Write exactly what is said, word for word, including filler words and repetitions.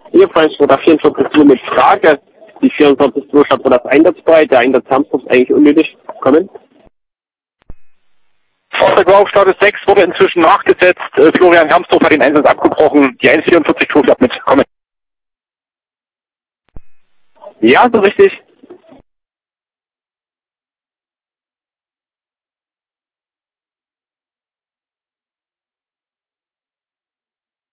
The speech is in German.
Ebenfalls wurde der vierundvierzig zwei mit Frage. Die vierundvierzig zwei statt das einsatzbereit. Der Einsatz Hamburg ist eigentlich unnötig. Kommen. Fahrzeug war auf Status sechs, wurde inzwischen nachgesetzt. Äh, Florian Hermsdorf hat den Einsatz abgebrochen. Die eins vierundvierzig zwei fährt mit. Kommen. Ja, so richtig.